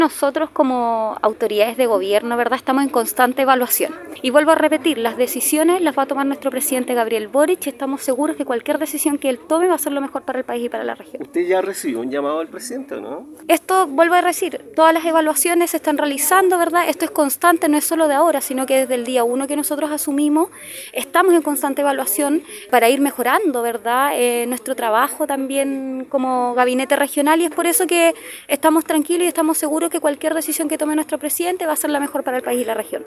Nosotros como autoridades de gobierno, ¿verdad?, estamos en constante evaluación. Y vuelvo a repetir, las decisiones las va a tomar nuestro presidente Gabriel Boric y estamos seguros que cualquier decisión que él tome va a ser lo mejor para el país y para la región. ¿Usted ya recibió un llamado del presidente, no? Esto, vuelvo a decir, todas las evaluaciones se están realizando, ¿verdad? Esto es constante, no es solo de ahora, sino que desde el día 1 que nosotros asumimos, estamos en constante evaluación para ir mejorando, ¿verdad?, nuestro trabajo también como gabinete regional, y es por eso que estamos tranquilos y estamos seguros que cualquier decisión que tome nuestro presidente va a ser la mejor para el país y la región.